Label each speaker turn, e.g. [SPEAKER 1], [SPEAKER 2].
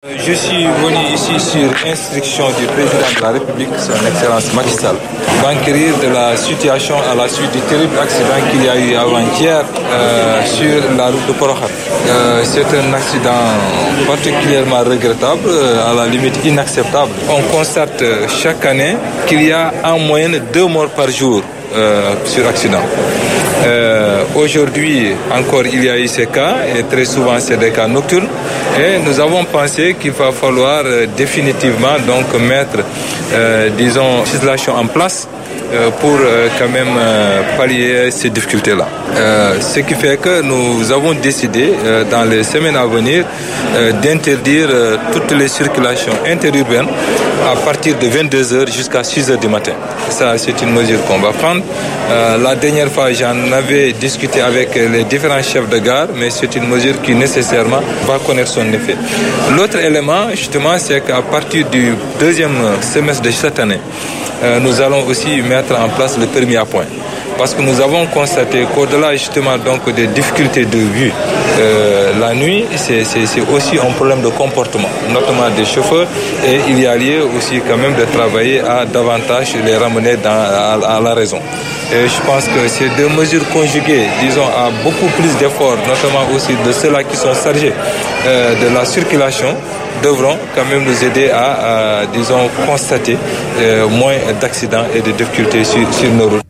[SPEAKER 1] Je suis venu ici sur instruction du président de la République, son Excellence Macky Sall, d'enquérir de la situation à la suite du terrible accident qu'il y a eu avant-hier sur la route de Porokhane. C'est un accident particulièrement regrettable, à la limite inacceptable. On constate chaque année qu'il y a en moyenne 2 morts par jour sur accident. Aujourd'hui, encore, il y a eu ces cas, et très souvent, c'est des cas nocturnes. Et nous avons pensé qu'il va falloir définitivement donc mettre, disons, législation en place pour quand même pallier ces difficultés-là. Ce qui fait que nous avons décidé, dans les semaines à venir, d'interdire toutes les circulations interurbaines à partir de 22h jusqu'à 6h du matin. Ça, c'est une mesure qu'on va prendre. La dernière fois, j'en avais discuté avec les différents chefs de gare, mais c'est une mesure qui nécessairement va connaître son effet. L'autre élément, justement, c'est qu'à partir du 2e semestre de cette année, nous allons aussi mettre en place le permis à points. Parce que nous avons constaté qu'au-delà justement donc des difficultés de vue la nuit, c'est aussi un problème de comportement, notamment des chauffeurs, et il y a lieu aussi quand même de travailler à davantage les ramener à la raison. Et je pense que ces 2 mesures conjuguées, disons, à beaucoup plus d'efforts, notamment aussi de ceux-là qui sont chargés de la circulation, devront quand même nous aider à disons, constater moins d'accidents et de difficultés sur nos routes.